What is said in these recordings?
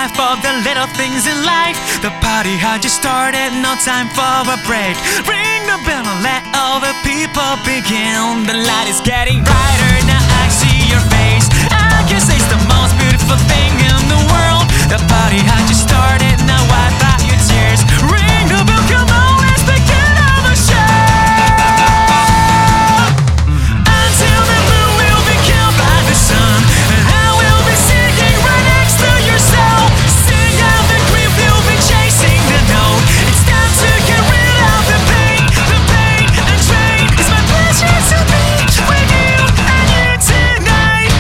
for the little things in life. The party had just started, no time for a break. Ring the bell and let all the people begin. The light is getting brighter, now I see your face. I guess it's the most beautiful thing in the world. The party had just started, now wipe out your tears. Ring the bell, come on, let's begin on the show. Until the moon will be killed by the sun, and I will be singing right next to your soul. Sing out the grief, you'll be chasing the note. It's time to get rid of the pain and drain. It's my pleasure to be with you and you tonight.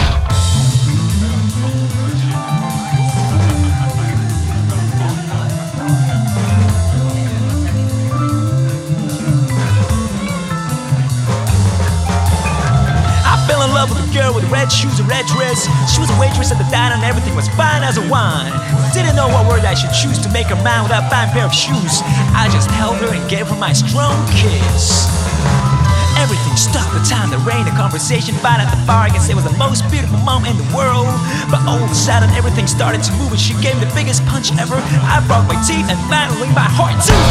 I fell in love with a girl with red shoes and red dress. She was a waitress at the diner and everything was fine as a wine. Didn't know what word I should choose to make her mine without a fine pair of shoes. I just held her and gave her my strong kiss. Everything stopped, the time, the rain, the conversation, fight at the bar. I guess it was the most beautiful moment in the world. But all of a sudden everything started to move and she gave me the biggest punch ever. I broke my teeth and finally my heart too.